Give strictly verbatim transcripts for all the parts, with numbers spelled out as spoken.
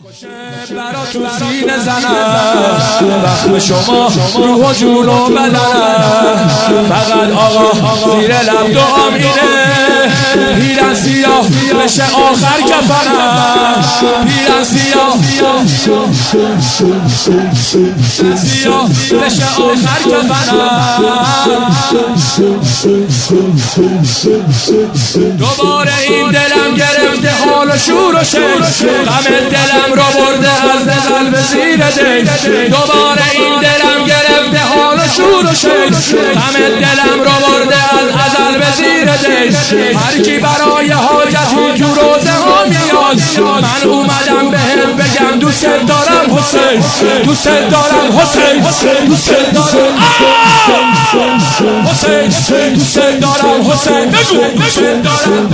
برا تو سینه زنم وقت شما روح و جون و بدنم فقط آقا زیر لب دعا میره پیرن سیاه بشه آخر کفنم پیرن سیاه سیاه بشه آخر کفنم دوباره این دلم گرفته حال و شور و شش غم دلم رو برده از قلب زیر دل دوباره این دلم گرفته حال و شور و شش غم دلم رو برده از ازل به زیر دل هر کی برای حاجتی تو روزه ها میاد من اومدم بهم بگم دوست دارم حسین دوست دارم حسین دوست دارم حسین دوست دارم حسین بگو دوست دارم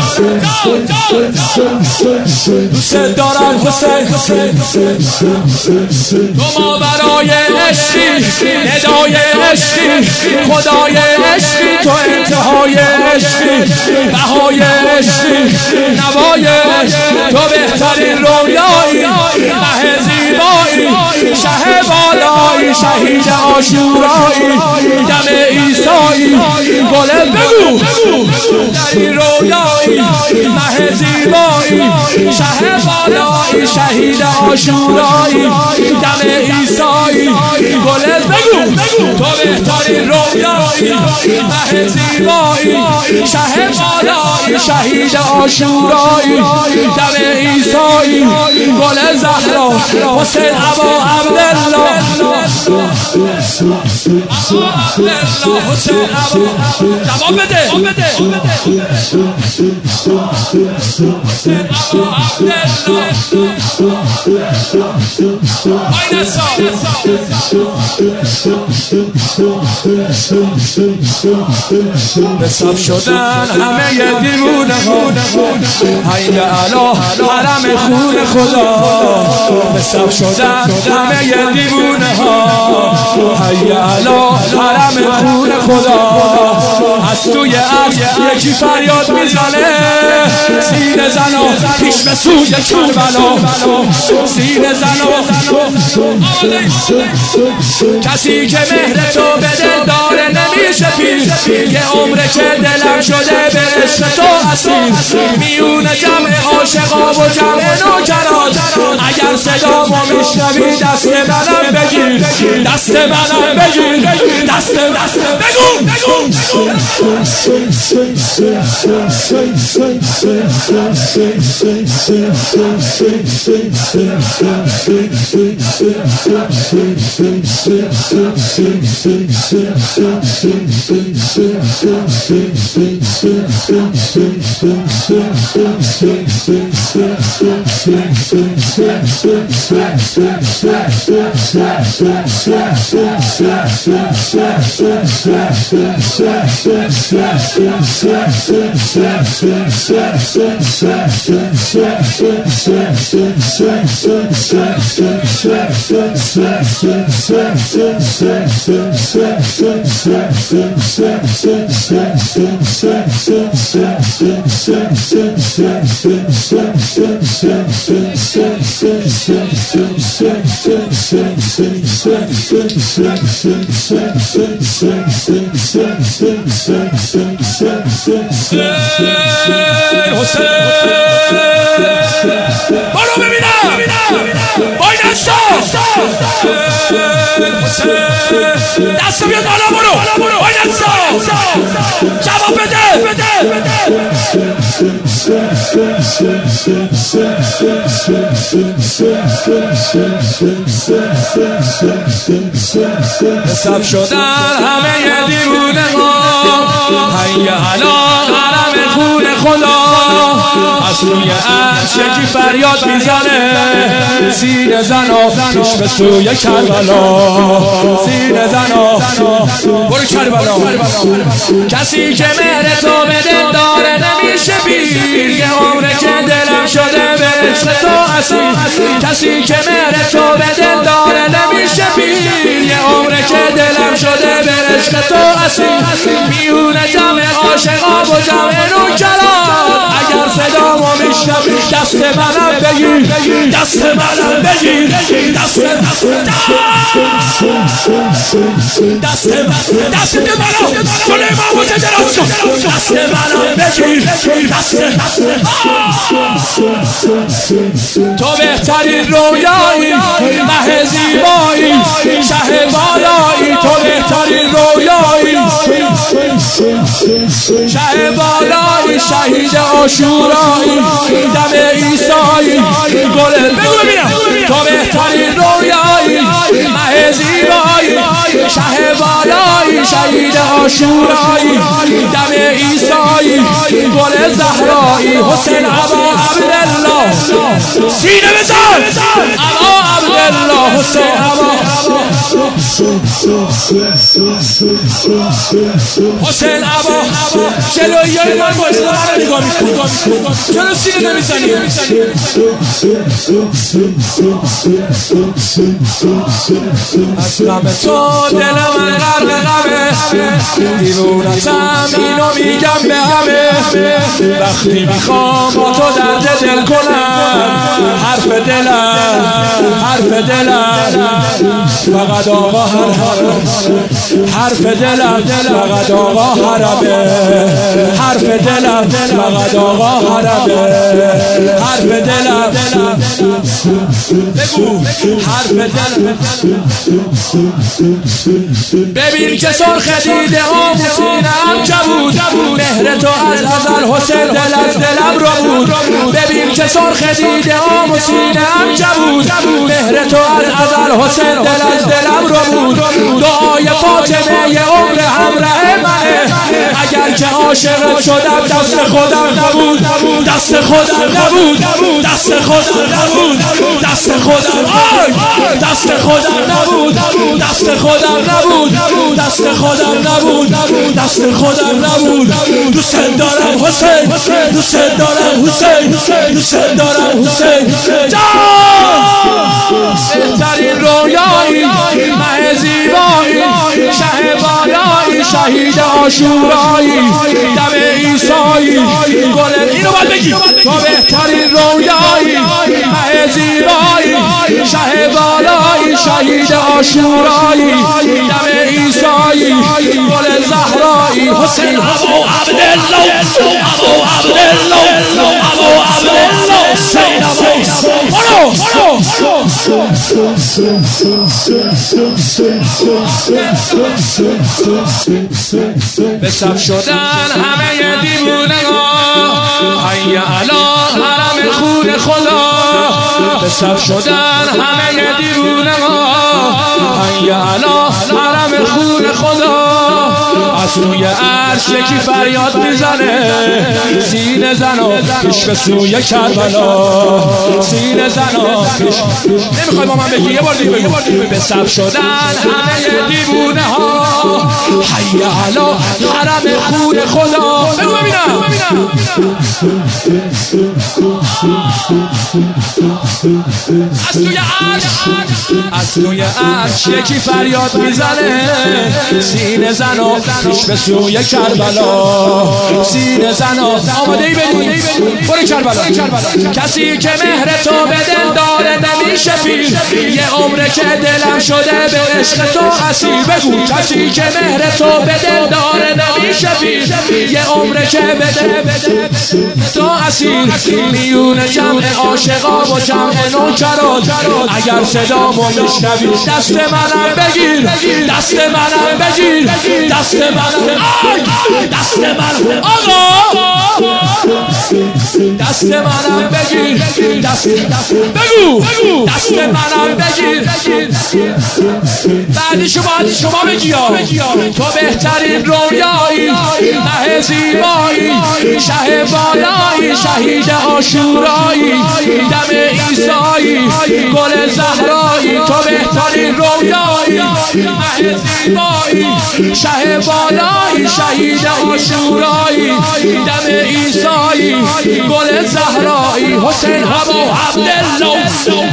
دوست دارم حسین تو ما برای عشقی ندای عشقی خدای عشقی تو انتهای عشقی بهای عشقی نوای تو بهترین رویایی مه زیبایی شه بالایی شهید عاشورایی دم عیسایی گله بگو در این رویایی مه زیبایی شه بالایی شهید عاشورایی دم عیسایی گله بگو تو بهترین رویایی مه زیبایی شه بالایی شهید عاشورایی دم عیسایی گل زهرا حسین ابا عبدالله حسین ابا جواب بده حسین ابا عبدالله به صف شدن همه ی دیوونه ها حی علا حرم خون خدا به صف شدن همه ی دیوونه ها حی علا حرم خون خدا از توی عرض یکی فریاد میزنه سینه زنا پیش به سوی کربلا سینه زنا کسی که مهر تو به دل داره نمیشه پیر یه عمره که دلم شده به عشق تو اسیر میون جمع عاشقا و جمع نوکرات اگر صدامو میشنوی دست منم بگیر دست منم بگیر دست دست بگو بگو برو ببینم بای دستا دستا بیاد بالا برو بای دستا جواب بده حساب شدن همه ی دیوونه ها حی علا حرم خون خدا از روی عرش یکی فریاد میزنه سینه زنا پیش به سوی کربلا سینه زنا برو کربلا کسی که مهر تو به دل داره نمیشه پیر یه عمره که دلم شده به عشق تو اسیر کسی که مهر تو به دل داره نمیشه پیر یه عمره که دلم شده به عشق تو اسیر میونه جمع عاشقا و جمع نوکرات اگر صدامو میشنوی دست منم بگیر دست منم بگیر دست دست دست منم جلوی من متجرات شد دست منم بگیر دست تو بهترین رویایی مه زیبایی شه بالایی تو بهترین رویایی شه بالایی شهید عاشورایی دم عیسایی گل بگو ببینم تو بهترین رویایی مه زیبایی شه بالایی شهید عاشورایی دم عیسایی گل زهرایی حسین ابا عبدالله سینه بزن ابا عبدالله حسین ابا حسین ابا جلوی یای من بایسته من نگاه میکنم چرا سینه نمیزنی از غم تو دل من غرق غمه دیوونتم اینو میگم به همه وقتی میخوام با تو درد دل کنم حرف دلم حرف دلم فقط آقا حرم حرف دلم فقط آقا حرمه حرف دلم فقط آقا حرمه حرف دلم بگو حرف دلم ببین که سرخ دیده ها سینه‌ام کبود مهر تو از ازل حسین دل از دلم رو بود ببین که سرخ دیده ها سینه‌ام کبود مهر تو از ازل حسین دل از دلم رو بود دعای فاطمه یه عمر همراه منه اگر که عاشقت شدم دست خودم نبود دست خودم نبود دست خودم نبود دست خودم آی دست خودم نبود دست خودم نبود دست خودم نبود دست خودم نبود دوست دارم حسین دوست دارم حسین دوست دارم حسین بهترین رویایی مه زیبایی شه بالایی شهید عاشورایی دم عیسایی گل اینو باید بگی تو بهترین رویایی مه زیبایی شه بالایی شهید عاشورایی دم عیسایی گل زهرایی حسین ابو عبدالله ابو عبدالله ابو عبدالله حسین ابو برو به سب شدن همه دیوونگان حی علی حرم خون خدا به سب شدن همه دیوونگان حی علی حرم خون خدا از روی عرش یکی فریاد میزنه سینه زنا پیش به سوی کربلا سینه زنا پیش نمیخوای با من بگی یه بار دیگه بگو به سب شدن همه دیوونه ها حی علی حرم خون خدا بگو ببینم از توی عرش از توی عرش یکی فریاد میزنه سینه زنا پیش به سوی کربلا سینه زنا آماده ای بدی برو کربلا کسی که مهر تو به دل داره نمیشه پیر یه عمره که دلم شده به عشق تو اسیر بگو کسی که مهر تو به دل داره نمیشه پیر یه عمره که به دل تو اسیر میون جمع عاشقا و جمع نوکرات اگر صدامو میشنوی دست منم بگیر دست منم بگیر دست منم دست منم آقا دست منم بگیر دست بگو دست منم بگیر بعدی شما شما بگی تو بهترین رویایی مه زیبایی شه بالایی شهید عاشورایی دم عیسایی گل زهرایی تو بهترین رویایی مه زیبایی شه بالایی شهید عاشورایی دم عیسایی گل زهرایی حسین ابو عبدالله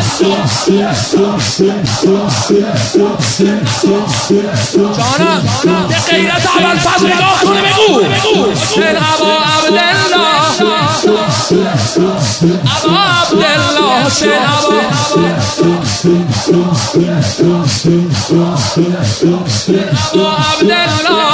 جانم به غیرت اول فضل نگاه کنه بگو حسین ابو عبدالله حسین ابا ابا عبدالله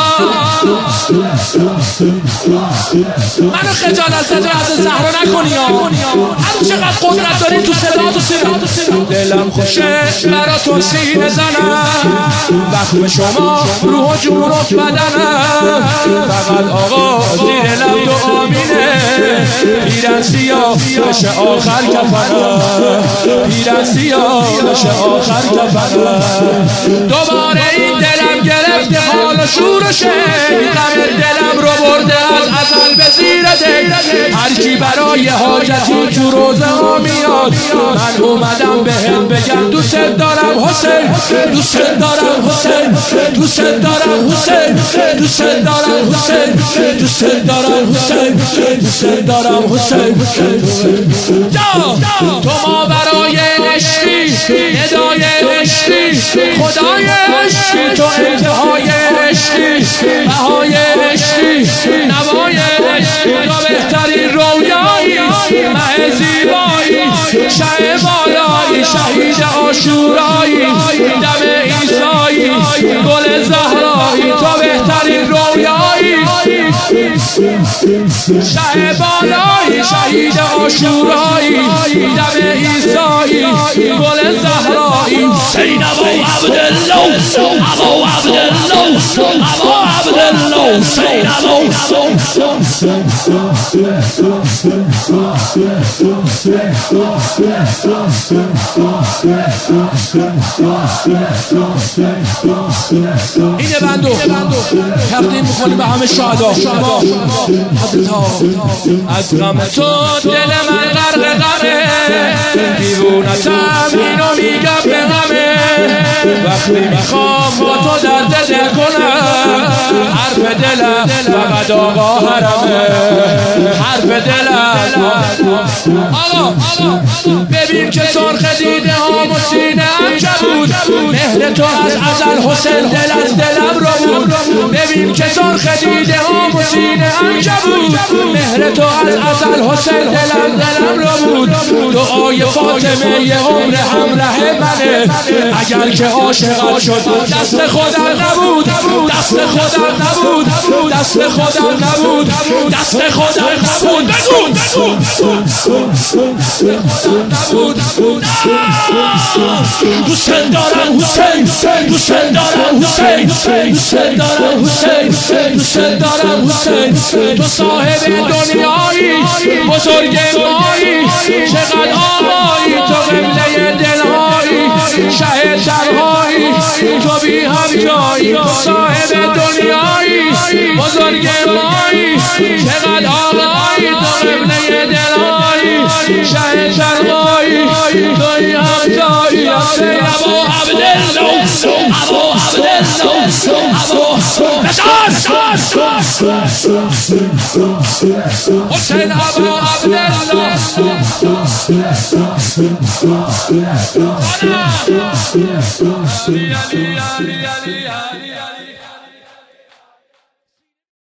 منو خجالت زده از زهرا نکنی ها هر چقدر قدرت داری تو صدا تو صدا دلم خوشه برا تو سینه زنم وقت شما روح و جون و بدنم فقط آقا زیر لب دعا مینه پیرن سیاه بشه آخر کفنم پیرن سیاه بشه آخر کفنم دوباره این دلم گرفته حال و شور و شی غم دلم رو برده از ازل به زیر دی هر کی برای حاجتی تو روزه ها میاد من اومدم بهم بگم دوست دارم حسین دوست دارم حسین دوست دارم حسین دوست دارم حسین دوست دارم حسین دوست دارم حسین جا تو ما برای عشقی ندای عشقی خدای عشقی تو انتهای عشقی بهای عشقی نوای عشقی تو بهترین رویایی مه زیبایی شه بالایی شهید عاشورایی دم عیسایی گل زهرایی تو بهترین رویایی شه بالایی شهید عاشورایی دم عیسایی گل زهرایی حسین ابو عبدالله ابو عبدالله ابو عبدالله حسین ابو اینه بندو تقدیم میکنیم به همه شهدا از غم تو دل من غرق غمه دیوونتم اینو میگم به همه وقتی میخوام با تو درد دل کنم حرف دلم فقط آقا حرمه حرف دلم آقا ببین که سرخ دیده هام و سینه ام جبود مهر تو از ازل حسین دل از دلم رو بود ببین که سرخ دیده هام و سینه ام جبود مهر تو از ازل حسین دل از دلم رو بود دعای فاطمه یه عمر همراه منه اگر که عاشقت شد دست خودم نبود دست خودم نبود دست خودم نبود دست خودم نبود بگو نبود دوست دارم حسین دوست دارم حسین دوست دارم حسین دوست دارم حسین تو صاحب دنیایی بزرگ مایی چقدر آبایی تو قبله دلهایی شه شرهایی تو بی هم جایی تو صاحب دنیایی بزرگ مایی چقدر آبایی تو قبله دلهایی شه شرهایی تو بی هم جایی ابو عبدالله ابو عبدالله ابو حسین ابو عبدالله علی علی علی علی